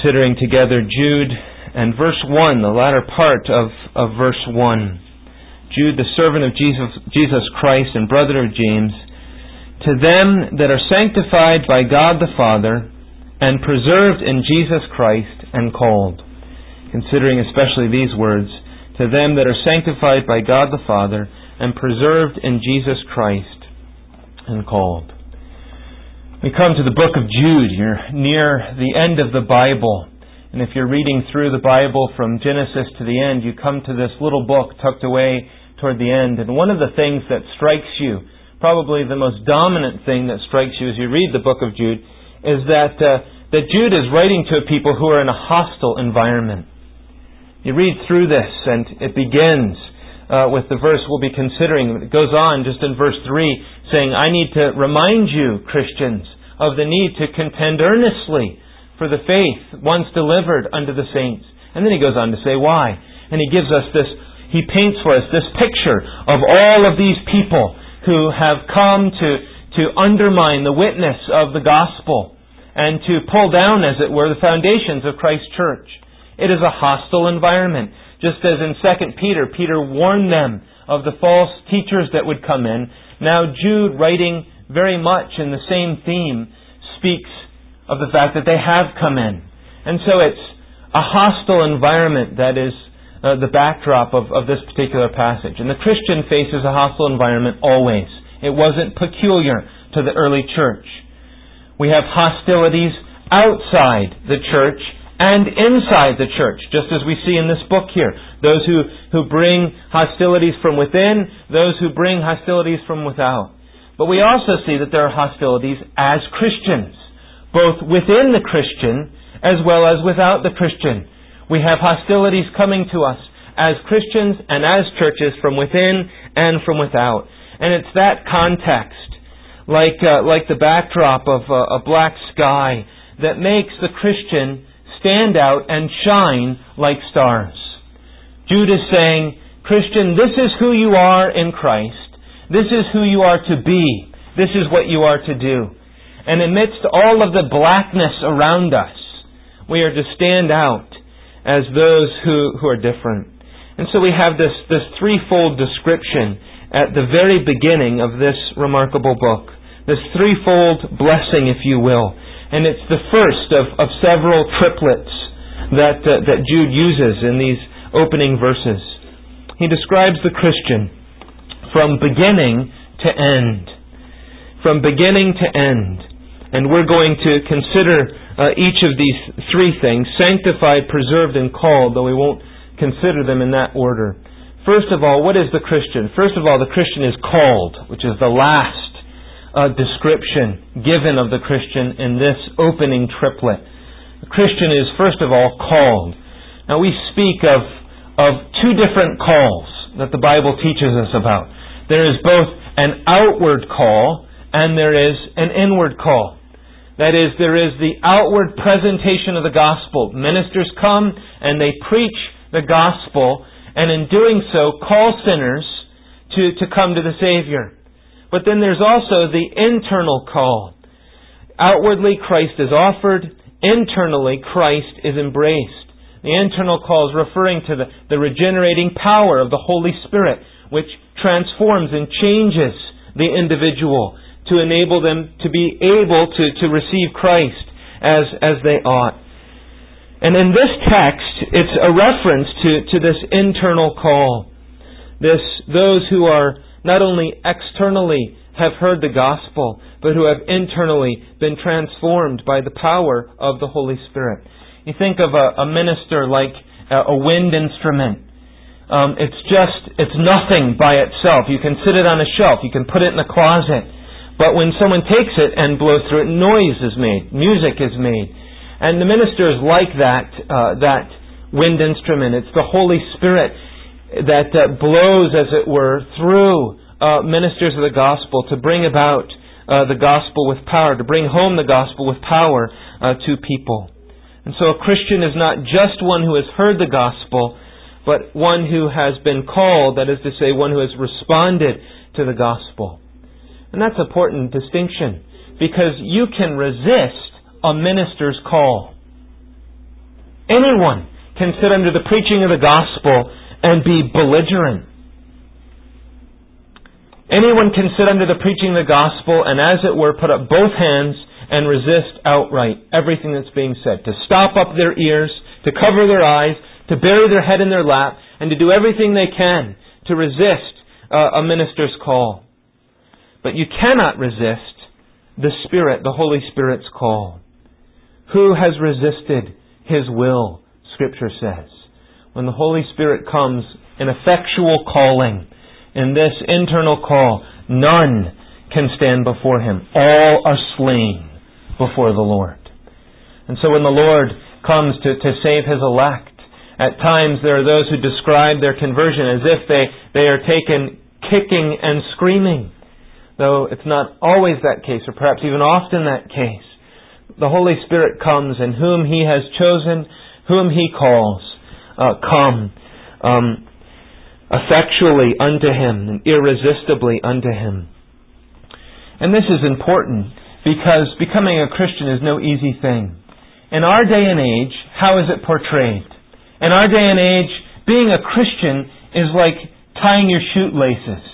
considering together Jude and verse 1, the latter part of verse 1. Jude, the servant of Jesus Christ and brother of James, to them that are sanctified by God the Father and preserved in Jesus Christ and called. Considering especially these words, to them that are sanctified by God the Father and preserved in Jesus Christ and called. We come to the book of Jude. You're near the end of the Bible. And if you're reading through the Bible from Genesis to the end, you come to this little book tucked away toward the end. And one of the things that strikes you, probably the most dominant thing that strikes you as you read the book of Jude, is that Jude is writing to a people who are in a hostile environment. You read through this and it begins with the verse we'll be considering. It goes on just in verse 3 saying, I need to remind you, Christians, of the need to contend earnestly for the faith once delivered unto the saints. And then he goes on to say why. And he gives us this, he paints for us this picture of all of these people who have come to undermine the witness of the gospel and to pull down, as it were, the foundations of Christ's church. It is a hostile environment. Just as in 2 Peter, Peter warned them of the false teachers that would come in. Now Jude, writing very much in the same theme, speaks of the fact that they have come in. And so it's a hostile environment that is the backdrop of this particular passage. And the Christian faces a hostile environment always. It wasn't peculiar to the early church. We have hostilities outside the church and inside the church, just as we see in this book here. Those who bring hostilities from within, those who bring hostilities from without. But we also see that there are hostilities as Christians, both within the Christian as well as without the Christian. We have hostilities coming to us as Christians and as churches from within and from without. And it's that context, like the backdrop of a black sky, that makes the Christian stand out and shine like stars. Jude is saying, Christian, this is who you are in Christ. This is who you are to be. This is what you are to do. And amidst all of the blackness around us, we are to stand out as those who are different. And so we have this threefold description at the very beginning of this remarkable book. This threefold blessing, if you will. And it's the first of several triplets that Jude uses in these opening verses. He describes the Christian from beginning to end. From beginning to end. And we're going to consider each of these three things, sanctified, preserved, and called, though we won't consider them in that order. First of all, what is the Christian? First of all, the Christian is called, which is the last description given of the Christian in this opening triplet. The Christian is first of all called. Now we speak of two different calls that the Bible teaches us about. There is both an outward call and there is an inward call. That is, there is the outward presentation of the gospel. Ministers come and they preach the gospel, and in doing so call sinners to come to the Savior. But then there's also the internal call. Outwardly, Christ is offered. Internally, Christ is embraced. The internal call is referring to the regenerating power of the Holy Spirit, which transforms and changes the individual to enable them to be able to receive Christ as they ought. And in this text, it's a reference to this internal call. Those who are not only externally have heard the gospel, but who have internally been transformed by the power of the Holy Spirit. You think of a minister like a wind instrument. It's nothing by itself. You can sit it on a shelf. You can put it in the closet. But when someone takes it and blows through it, noise is made. Music is made. And the minister is like that wind instrument. It's the Holy Spirit that blows, as it were, through ministers of the gospel to bring about the gospel with power, to bring home the gospel with power to people. And so a Christian is not just one who has heard the gospel, but one who has been called, that is to say, one who has responded to the gospel. And that's an important distinction, because you can resist a minister's call. Anyone can sit under the preaching of the gospel and be belligerent. Anyone can sit under the preaching of the gospel and, as it were, put up both hands and resist outright everything that's being said. To stop up their ears, to cover their eyes, to bury their head in their lap, and to do everything they can to resist a minister's call. But you cannot resist the Spirit, the Holy Spirit's call. Who has resisted His will, Scripture says. When the Holy Spirit comes in effectual calling, in this internal call, none can stand before Him. All are slain before the Lord. And so when the Lord comes to save His elect, at times there are those who describe their conversion as if they are taken kicking and screaming. Though it's not always that case, or perhaps even often that case. The Holy Spirit comes, and whom He has chosen, whom He calls, come effectually unto Him and irresistibly unto Him. And this is important because becoming a Christian is no easy thing. In our day and age, how is it portrayed? In our day and age, being a Christian is like tying your shoelaces.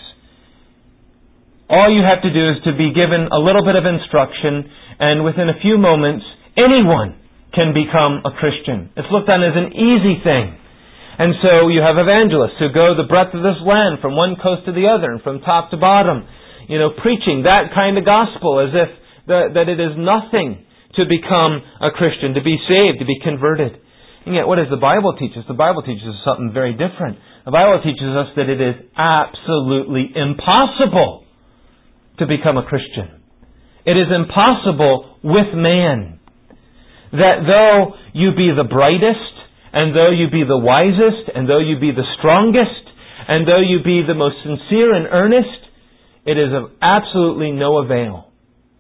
All you have to do is to be given a little bit of instruction, and within a few moments, anyone can become a Christian. It's looked on as an easy thing. And so you have evangelists who go the breadth of this land from one coast to the other and from top to bottom, preaching that kind of gospel as if that it is nothing to become a Christian, to be saved, to be converted. And yet, what does the Bible teach us? The Bible teaches us something very different. The Bible teaches us that it is absolutely impossible to become a Christian. It is impossible with man. That though you be the brightest, and though you be the wisest, and though you be the strongest, and though you be the most sincere and earnest, it is of absolutely no avail.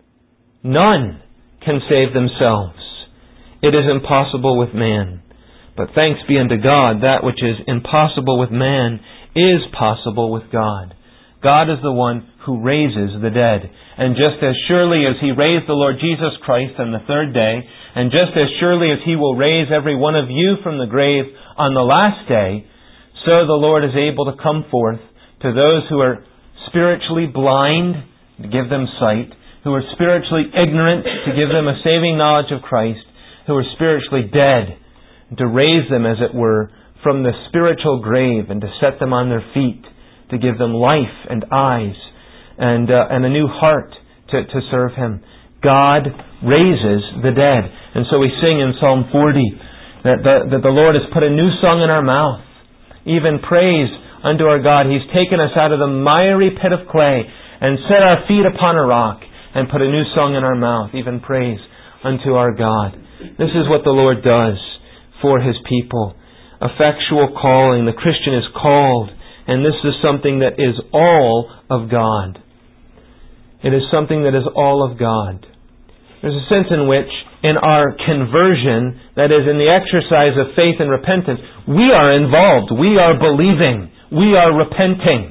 None can save themselves. It is impossible with man. But thanks be unto God, that which is impossible with man is possible with God. God is the one who raises the dead. And just as surely as He raised the Lord Jesus Christ on the third day, and just as surely as He will raise every one of you from the grave on the last day, so the Lord is able to come forth to those who are spiritually blind, to give them sight, who are spiritually ignorant, to give them a saving knowledge of Christ, who are spiritually dead, to raise them, as it were, from the spiritual grave and to set them on their feet, to give them life and eyes and a new heart to serve Him. God raises the dead. And so we sing in Psalm 40 that the Lord has put a new song in our mouth, even praise unto our God. He's taken us out of the miry pit of clay and set our feet upon a rock and put a new song in our mouth, even praise unto our God. This is what the Lord does for His people. Effectual calling. The Christian is called, and this is something that is all of God. It is something that is all of God. There's a sense in which, in our conversion, that is, in the exercise of faith and repentance, we are involved. We are believing. We are repenting.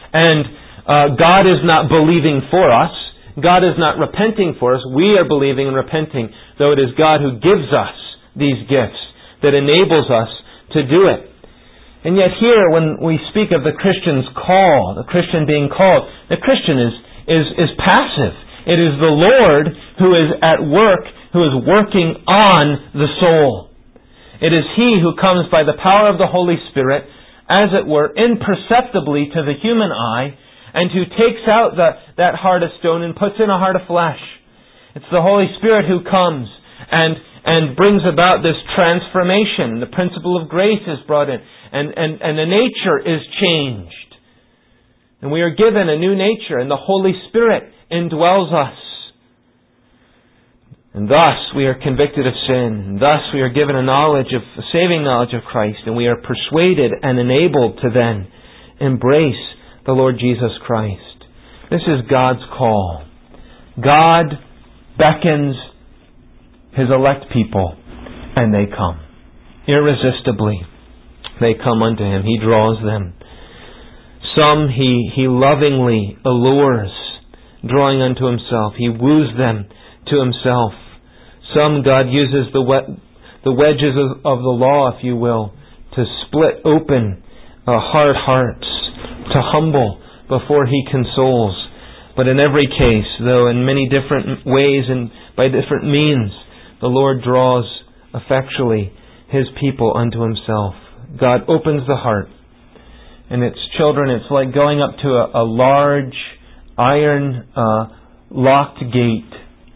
And God is not believing for us. God is not repenting for us. We are believing and repenting, though it is God who gives us these gifts, that enables us to do it. And yet here, when we speak of the Christian's call, the Christian being called, the Christian is passive. It is the Lord who is at work, who is working on the soul. It is He who comes by the power of the Holy Spirit, as it were, imperceptibly to the human eye, and who takes out that heart of stone and puts in a heart of flesh. It's the Holy Spirit who comes and brings about this transformation. The principle of grace is brought in, and the nature is changed. And we are given a new nature, and the Holy Spirit indwells us. And thus we are convicted of sin. And thus we are given a saving knowledge of Christ, and we are persuaded and enabled to then embrace the Lord Jesus Christ. This is God's call. God beckons His elect people, and they come. Irresistibly, they come unto Him. He draws them. Some He lovingly allures, drawing unto Himself. He woos them to Himself. Some God uses the the wedges of the law, if you will, to split open hard hearts, to humble before He consoles. But in every case, though in many different ways and by different means, the Lord draws effectually His people unto Himself. God opens the heart. And its children, it's like going up to a large iron locked gate.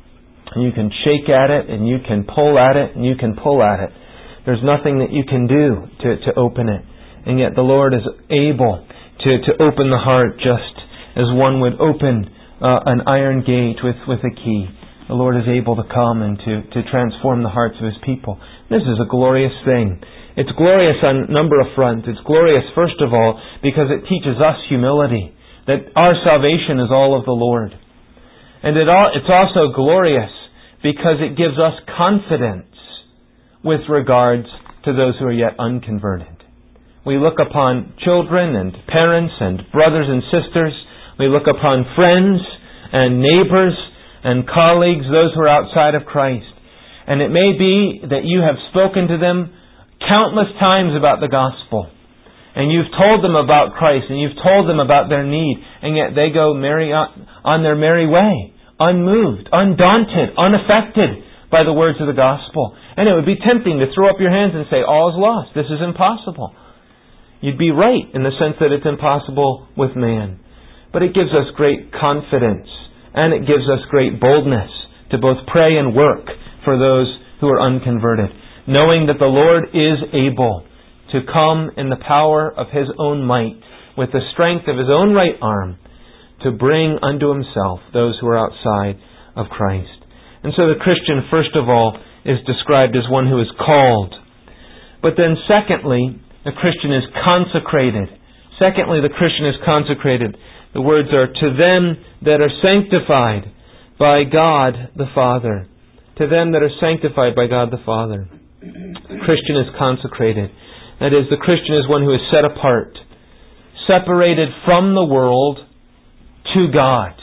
And you can shake at it, and you can pull at it, and you can pull at it. There's nothing that you can do to open it. And yet the Lord is able to open the heart just as one would open an iron gate with a key. The Lord is able to come and to transform the hearts of His people. This is a glorious thing. It's glorious on a number of fronts. It's glorious, first of all, because it teaches us humility, that our salvation is all of the Lord. And it's also glorious because it gives us confidence with regards to those who are yet unconverted. We look upon children and parents and brothers and sisters. We look upon friends and neighbors and colleagues, those who are outside of Christ. And it may be that you have spoken to them countless times about the gospel. And you've told them about Christ, and you've told them about their need, and yet they go on their merry way, unmoved, undaunted, unaffected by the words of the gospel. And it would be tempting to throw up your hands and say, all is lost, this is impossible. You'd be right in the sense that it's impossible with man. But it gives us great confidence, and it gives us great boldness to both pray and work for those who are unconverted, knowing that the Lord is able to come in the power of His own might, with the strength of His own right arm, to bring unto Himself those who are outside of Christ. And so the Christian, first of all, is described as one who is called. But then secondly, the Christian is consecrated. Secondly, the Christian is consecrated. The words are, to them that are sanctified by God the Father. To them that are sanctified by God the Father. The Christian is consecrated. That is, the Christian is one who is set apart, separated from the world to God.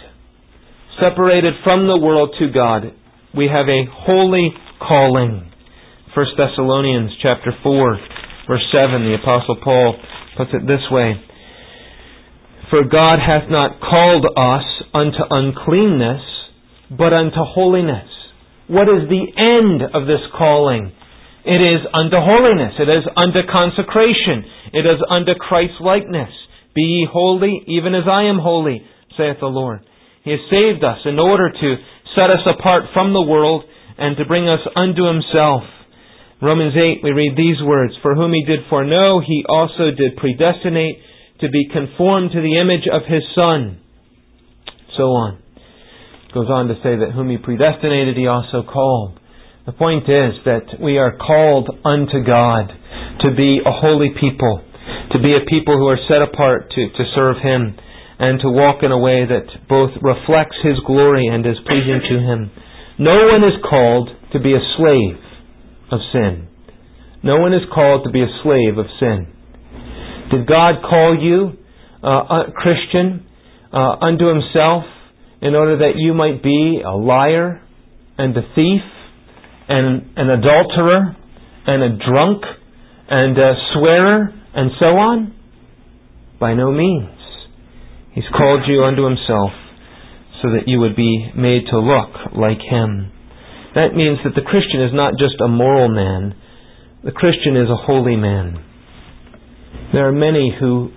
Separated from the world to God. We have a holy calling. 1 Thessalonians chapter 4, verse 7, the Apostle Paul puts it this way. For God hath not called us unto uncleanness, but unto holiness. What is the end of this calling? It is unto holiness. It is unto consecration. It is unto Christ-likeness. Be ye holy, even as I am holy, saith the Lord. He has saved us in order to set us apart from the world and to bring us unto Himself. Romans 8, we read these words, for whom He did foreknow, He also did predestinate to be conformed to the image of His Son. So on. It goes on to say that whom He predestinated, He also called. The point is that we are called unto God to be a holy people, to be a people who are set apart to serve Him, and to walk in a way that both reflects His glory and is pleasing to Him. No one is called to be a slave of sin. No one is called to be a slave of sin. Did God call you, Christian, unto Himself in order that you might be a liar and a thief and an adulterer and a drunk and a swearer and so on? By no means. He's called you unto Himself so that you would be made to look like Him. That means that the Christian is not just a moral man. The Christian is a holy man. There are many who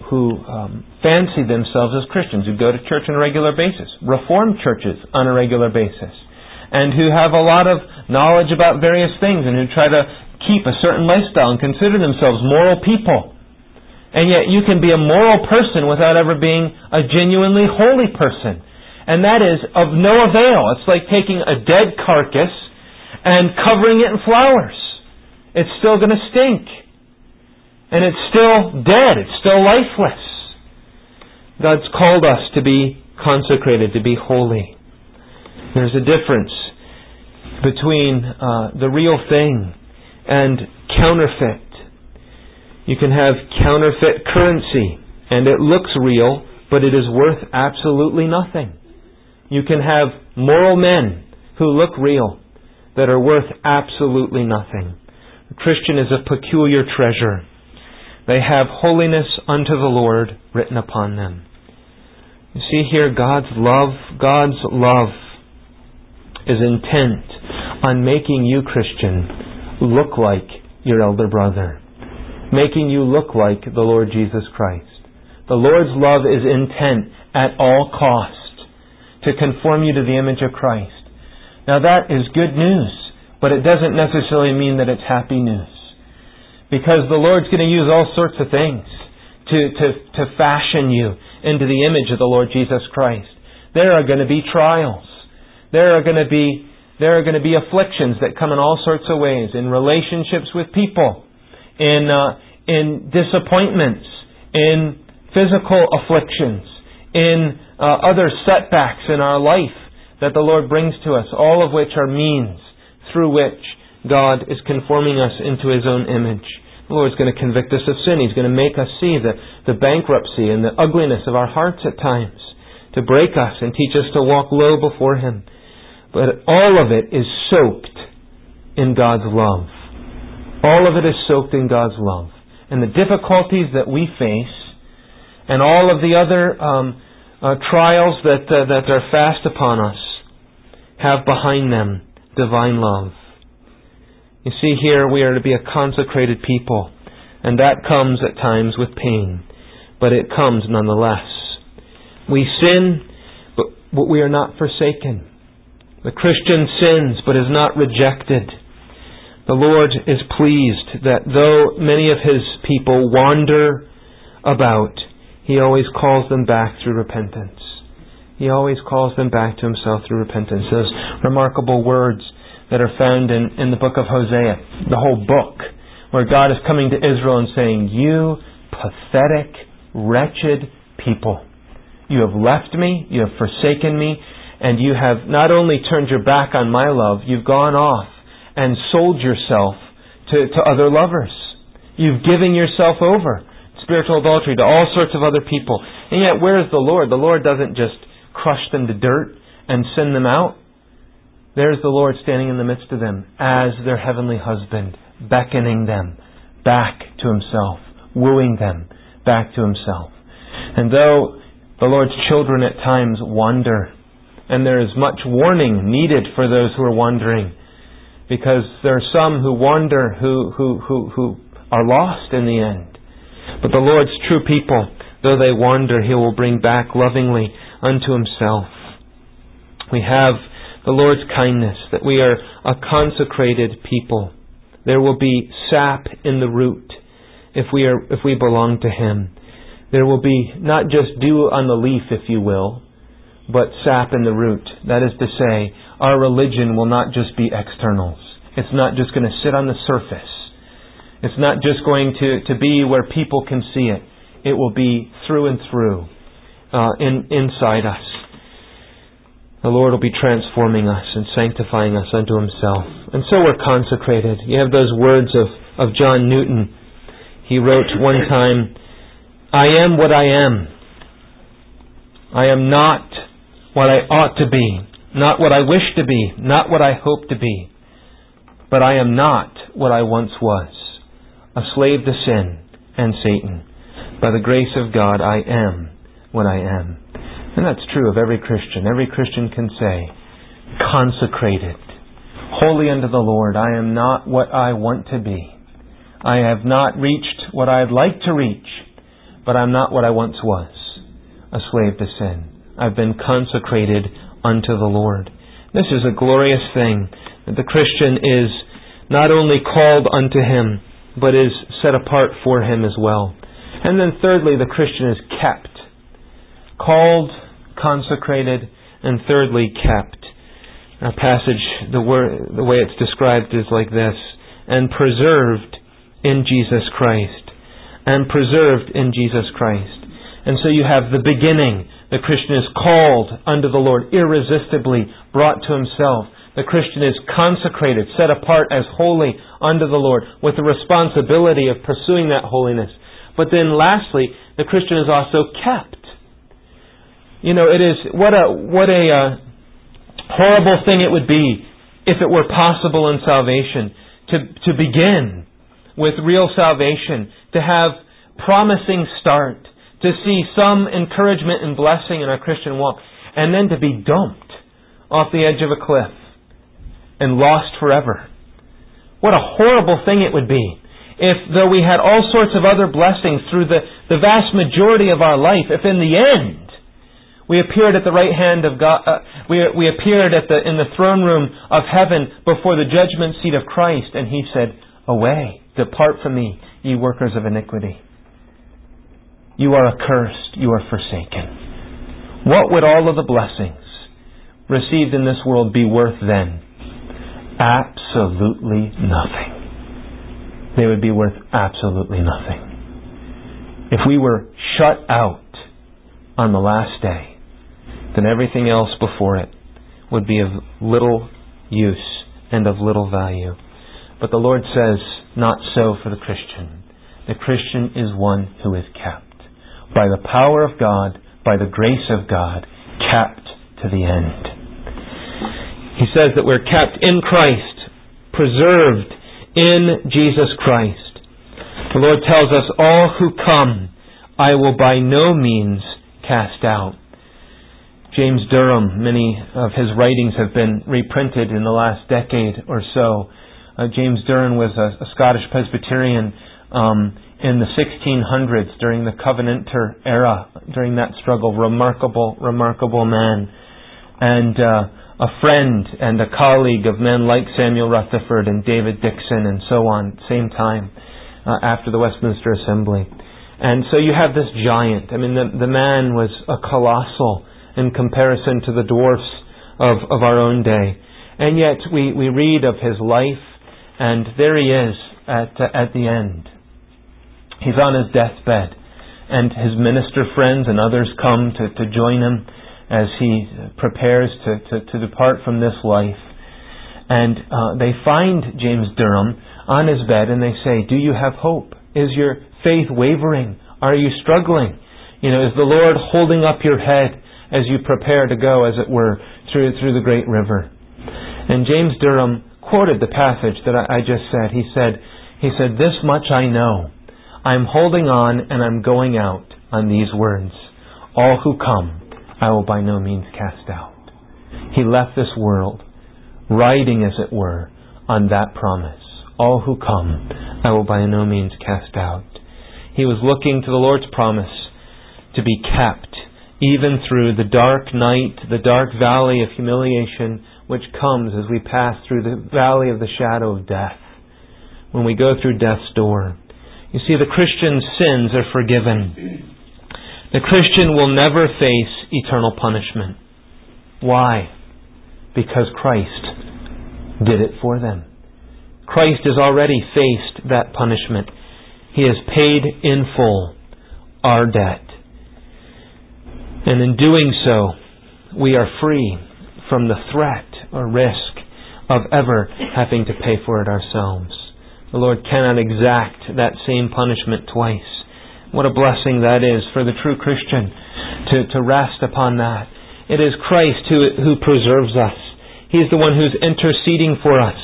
fancy themselves as Christians, who go to church on a regular basis, Reformed churches on a regular basis, and who have a lot of knowledge about various things and who try to keep a certain lifestyle and consider themselves moral people. And yet you can be a moral person without ever being a genuinely holy person. And that is of no avail. It's like taking a dead carcass and covering it in flowers. It's still going to stink. And it's still dead. It's still lifeless. God's called us to be consecrated, to be holy. There's a difference between the real thing and counterfeit. You can have counterfeit currency, and it looks real, but it is worth absolutely nothing. You can have moral men who look real, that are worth absolutely nothing. A Christian is a peculiar treasure. They have holiness unto the Lord written upon them. You see here God's love is intent on making you, Christian, look like your elder brother. Making you look like the Lord Jesus Christ. The Lord's love is intent at all cost to conform you to the image of Christ. Now that is good news, but it doesn't necessarily mean that it's happy news. Because the Lord's going to use all sorts of things to fashion you into the image of the Lord Jesus Christ. There are going to be trials. There are going to be afflictions that come in all sorts of ways, in relationships with people, in disappointments, in physical afflictions, in other setbacks in our life that the Lord brings to us, all of which are means through which God is conforming us into His own image. The Lord's going to convict us of sin. He's going to make us see the bankruptcy and the ugliness of our hearts at times, to break us and teach us to walk low before Him. But all of it is soaked in God's love. All of it is soaked in God's love. And the difficulties that we face and all of the other trials that are fast upon us have behind them divine love. You see here we are to be a consecrated people, and that comes at times with pain, but it comes nonetheless. We sin, but we are not forsaken. The Christian sins, but is not rejected. The Lord is pleased that though many of His people wander about, He always calls them back through repentance. He always calls them back to Himself through repentance. Those remarkable words that are found in the book of Hosea, the whole book, where God is coming to Israel and saying, "You pathetic, wretched people, you have left me, you have forsaken me, and you have not only turned your back on my love, you've gone off and sold yourself to other lovers. You've given yourself over, spiritual adultery, to all sorts of other people. And yet, where is the Lord? The Lord doesn't just crush them to dirt and send them out. There's the Lord standing in the midst of them as their heavenly husband, beckoning them back to Himself, wooing them back to Himself. And though the Lord's children at times wander, and there is much warning needed for those who are wandering, because there are some who wander who are lost in the end. But the Lord's true people, though they wander, He will bring back lovingly unto Himself. We have the Lord's kindness, that we are a consecrated people. There will be sap in the root if we belong to Him. There will be not just dew on the leaf, if you will, but sap in the root. That is to say, our religion will not just be externals. It's not just going to sit on the surface. It's not just going to be where people can see it. It will be through and through, inside us. The Lord will be transforming us and sanctifying us unto Himself. And so we're consecrated. You have those words of John Newton. He wrote one time, "I am what I am. I am not what I ought to be, not what I wish to be, not what I hope to be. But I am not what I once was, a slave to sin and Satan. By the grace of God, I am what I am." And that's true of every Christian. Every Christian can say, consecrated, holy unto the Lord. I am not what I want to be. I have not reached what I'd like to reach, but I'm not what I once was, a slave to sin. I've been consecrated unto the Lord. This is a glorious thing, that the Christian is not only called unto Him, but is set apart for Him as well. And then thirdly, the Christian is kept. Called, consecrated, and thirdly, kept. Our passage, the way it's described is like this: and preserved in Jesus Christ. And preserved in Jesus Christ. And so you have the beginning. The Christian is called unto the Lord, irresistibly brought to Himself. The Christian is consecrated, set apart as holy unto the Lord, with the responsibility of pursuing that holiness. But then lastly, the Christian is also kept. You know, it is what a horrible thing it would be if it were possible in salvation to begin with real salvation, to have promising start, to see some encouragement and blessing in our Christian walk, and then to be dumped off the edge of a cliff and lost forever. What a horrible thing it would be if, though we had all sorts of other blessings through the vast majority of our life, if in the end we appeared at the right hand of God, we appeared in the throne room of heaven before the judgment seat of Christ, and He said, "Away, depart from me, ye workers of iniquity. You are accursed, you are forsaken." What would all of the blessings received in this world be worth then? Absolutely nothing. They would be worth absolutely nothing. If we were shut out on the last day, then everything else before it would be of little use and of little value. But the Lord says, not so for the Christian. The Christian is one who is kept. By the power of God, by the grace of God, kept to the end. He says that we're kept in Christ, preserved in Jesus Christ. The Lord tells us, all who come, I will by no means cast out. James Durham, many of his writings have been reprinted in the last decade or so. James Durham was a Scottish Presbyterian in the 1600s during the Covenanter era, during that struggle. Remarkable man. And a friend and a colleague of men like Samuel Rutherford and David Dixon and so on, same time, after the Westminster Assembly. And so you have this giant. I mean, the man was a colossal in comparison to the dwarfs of our own day. And yet we read of his life, and there he is at the end. He's on his deathbed, and his minister friends and others come to join him as he prepares to depart from this life. And they find James Durham on his bed, and they say, "Do you have hope? Is your faith wavering? Are you struggling? Is the Lord holding up your head as you prepare to go, as it were, through the great river?" And James Durham quoted the passage that I just said. He said, "This much I know. I'm holding on and I'm going out on these words. All who come, I will by no means cast out." He left this world riding, as it were, on that promise. All who come, I will by no means cast out. He was looking to the Lord's promise to be kept, even through the dark night, the dark valley of humiliation, which comes as we pass through the valley of the shadow of death, when we go through death's door. You see, the Christian's sins are forgiven. The Christian will never face eternal punishment. Why? Because Christ did it for them. Christ has already faced that punishment. He has paid in full our debt. And in doing so, we are free from the threat or risk of ever having to pay for it ourselves. The Lord cannot exact that same punishment twice. What a blessing that is for the true Christian to rest upon that. It is Christ who preserves us. He's the one who's interceding for us.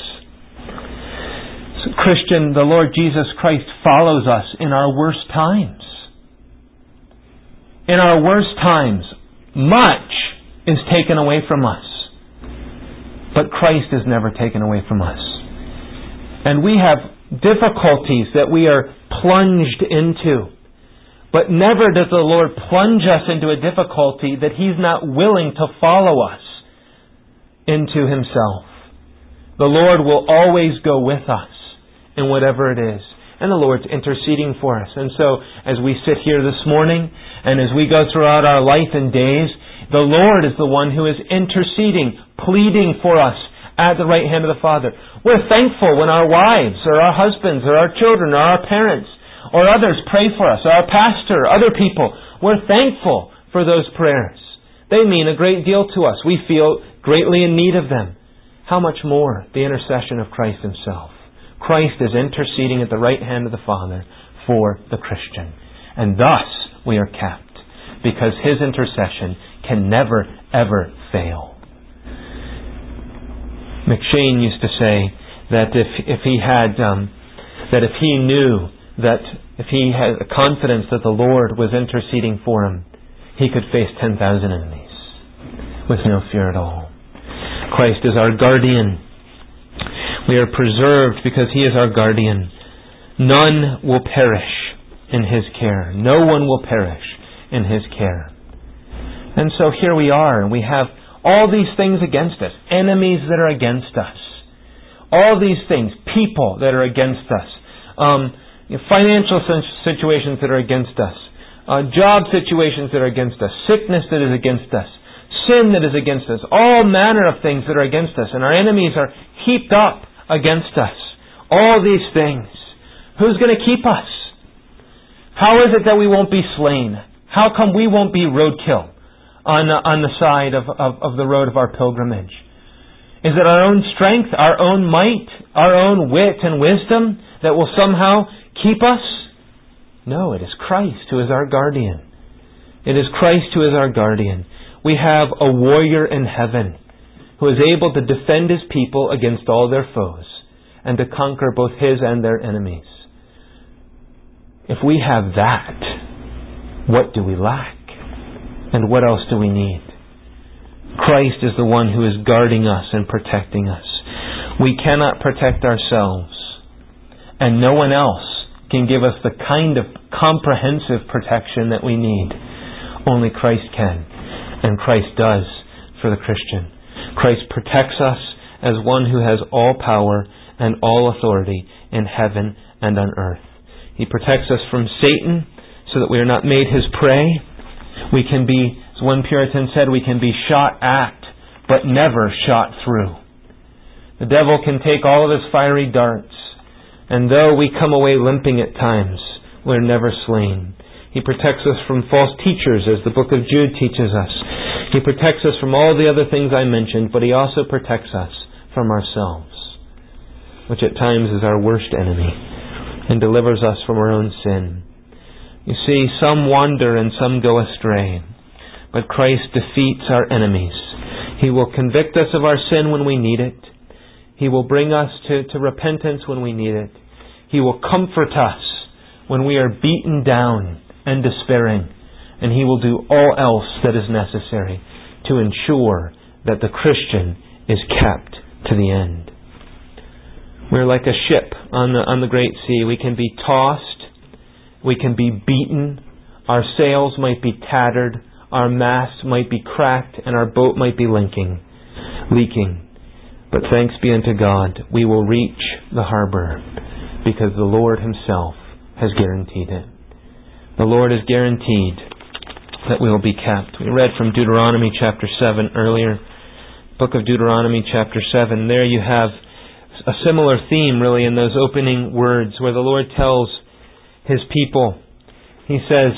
So, Christian, the Lord Jesus Christ follows us in our worst times. In our worst times, much is taken away from us. But Christ is never taken away from us. And we have difficulties that we are plunged into. But never does the Lord plunge us into a difficulty that He's not willing to follow us into Himself. The Lord will always go with us in whatever it is. And the Lord's interceding for us. And so, as we sit here this morning, and as we go throughout our life and days, the Lord is the one who is interceding, pleading for us at the right hand of the Father. We're thankful when our wives, or our husbands, or our children, or our parents, or others pray for us, or our pastor, other people. We're thankful for those prayers. They mean a great deal to us. We feel greatly in need of them. How much more the intercession of Christ Himself. Christ is interceding at the right hand of the Father for the Christian. And thus we are kept, because His intercession can never, ever fail. McShane used to say That if he knew that if he had a confidence that the Lord was interceding for him, he could face 10,000 enemies with no fear at all. Christ is our guardian. We are preserved because He is our guardian. None will perish in His care. No one will perish in His care. And so here we are, and we have all these things against us. Enemies that are against us. All these things. People that are against us. Financial situations that are against us. Job situations that are against us. Sickness that is against us. Sin that is against us. All manner of things that are against us. And our enemies are heaped up against us. All these things. Who's going to keep us? How is it that we won't be slain? How come we won't be roadkill on the side of the road of our pilgrimage? Is it our own strength, our own might, our own wit and wisdom that will somehow keep us? No, it is Christ who is our guardian. It is Christ who is our guardian. We have a warrior in heaven who is able to defend His people against all their foes and to conquer both His and their enemies. If we have that, what do we lack? And what else do we need? Christ is the one who is guarding us and protecting us. We cannot protect ourselves, and no one else can give us the kind of comprehensive protection that we need. Only Christ can, and Christ does for the Christian. Christ protects us as one who has all power and all authority in heaven and on earth. He protects us from Satan so that we are not made his prey. We can be, as one Puritan said, we can be shot at, but never shot through. The devil can take all of his fiery darts, and though we come away limping at times, we're never slain. He protects us from false teachers, as the book of Jude teaches us. He protects us from all the other things I mentioned, but He also protects us from ourselves, which at times is our worst enemy, and delivers us from our own sin. You see, some wander and some go astray, but Christ defeats our enemies. He will convict us of our sin when we need it. He will bring us to repentance when we need it. He will comfort us when we are beaten down and despairing. And He will do all else that is necessary to ensure that the Christian is kept to the end. We're like a ship on the great sea. We can be tossed. We can be beaten. Our sails might be tattered. Our mast might be cracked. And our boat might be leaking. But thanks be unto God, we will reach the harbor because the Lord Himself has guaranteed it. The Lord has guaranteed that we will be kept. We read from Deuteronomy chapter 7 earlier. Book of Deuteronomy chapter 7. There you have a similar theme really in those opening words where the Lord tells His people. He says,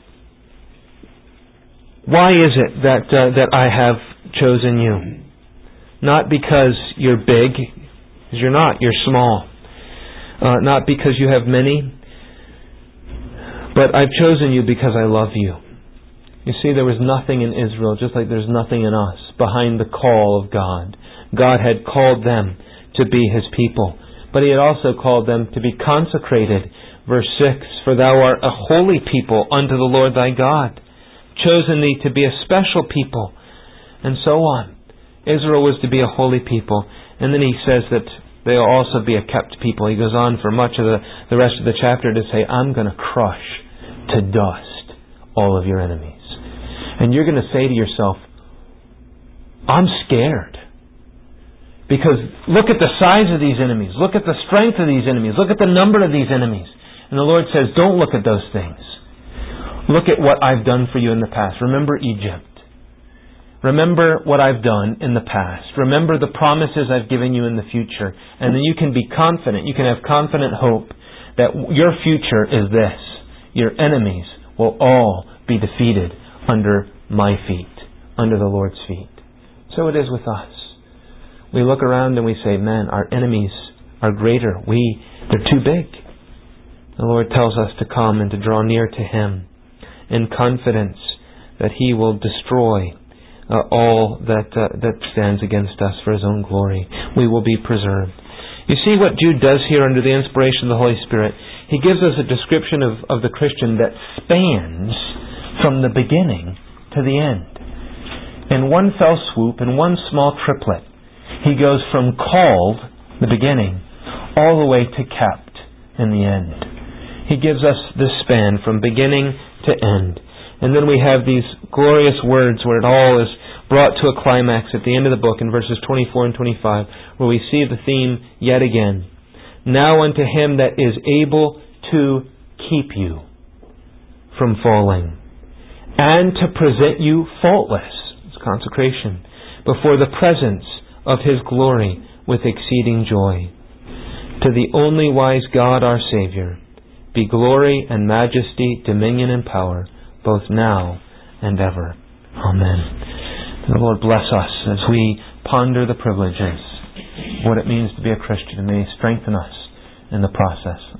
"Why is it that I have chosen you? Not because you're big, because you're not, you're small. Not because you have many, but I've chosen you because I love you." You see, there was nothing in Israel, just like there's nothing in us, behind the call of God. God had called them to be His people, but He had also called them to be consecrated. Verse 6, "For thou art a holy people unto the Lord thy God, chosen thee to be a special people," and so on. Israel was to be a holy people. And then He says that they'll also be a kept people. He goes on for much of the rest of the chapter to say, "I'm going to crush to dust all of your enemies." And you're going to say to yourself, "I'm scared." Because look at the size of these enemies. Look at the strength of these enemies. Look at the number of these enemies. And the Lord says, don't look at those things. Look at what I've done for you in the past. Remember Egypt. Remember what I've done in the past. Remember the promises I've given you in the future. And then you can be confident. You can have confident hope that your future is this. Your enemies will all be defeated under my feet, under the Lord's feet. So it is with us. We look around and we say, man, our enemies are greater. They're too big. The Lord tells us to come and to draw near to Him in confidence that He will destroy all that stands against us for His own glory. We will be preserved. You see what Jude does here under the inspiration of the Holy Spirit? He gives us a description of the Christian that spans from the beginning to the end. In one fell swoop, in one small triplet, he goes from called, the beginning, all the way to kept in the end. He gives us this span from beginning to end. And then we have these glorious words where it all is brought to a climax at the end of the book in verses 24 and 25, where we see the theme yet again. Now unto Him that is able to keep you from falling, and to present you faultless, it's consecration, before the presence of His glory with exceeding joy. To the only wise God our Saviour be glory and majesty, dominion and power, both now and ever. Amen. The Lord bless us as we ponder the privileges, what it means to be a Christian, and may He strengthen us in the process.